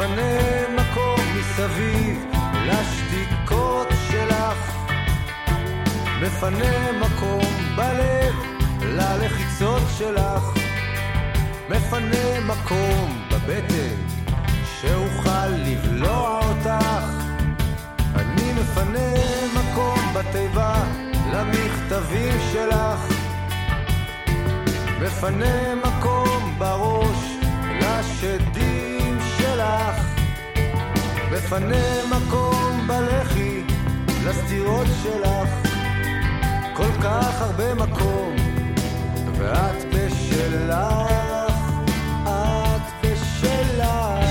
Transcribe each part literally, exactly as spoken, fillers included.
מפנה מקום מסביב לשתיקות שלך, מפנה מקום בלב ללחיצות שלך, מפנה מקום בבטן שאוכל לבלוע אותך. אני מפנה מקום בתיבה למכתבים שלך, מפנה מקום בראש לשדים שלך, מפנה מקום בלחי לסתירות שלך. כל כך הרבה מקום ואת בשלך, את בשלך,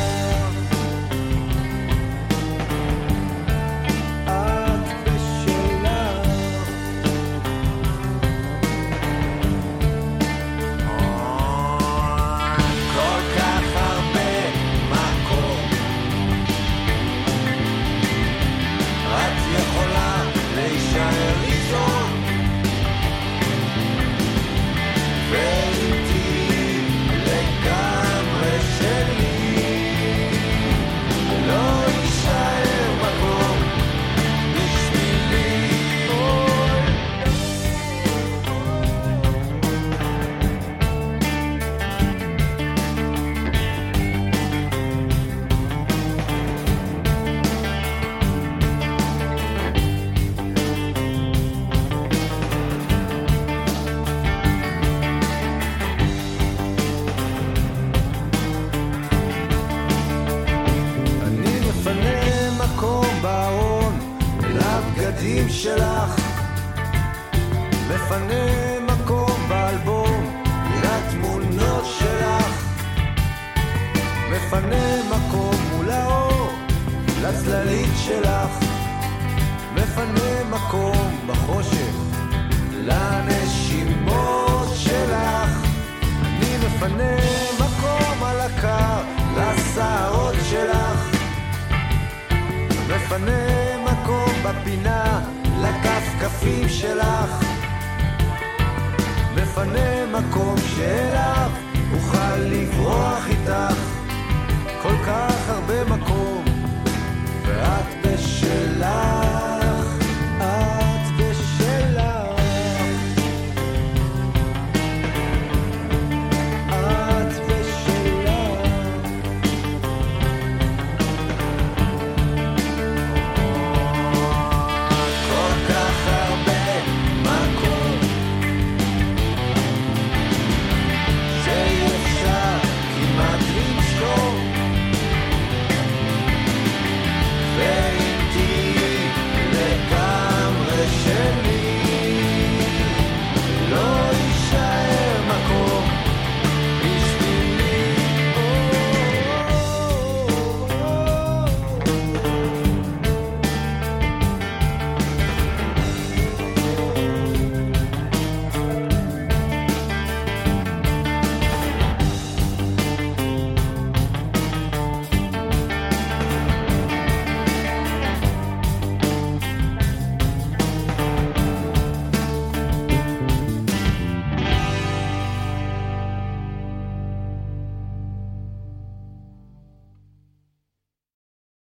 את בשלך. כל כך הרבה מקום את יכולה להישאר איתו ואיתי לגמרי שלי, לא יישאר מקום בשבילי. אני מפנה מקום בארון לבגדים שלך, מפנה מקום באלבום לתמונות שלך, מפנה מקום מול האור לצללית שלך, מפנה מקום בחושך לנשימות שלך. אני מפנה מקום על הקר לשערות שלך, מפנה מקום בפינה לכפכפים שלך, מפנה מקום שאליו אוכל לברוח איתך. כל כך הרבה מקום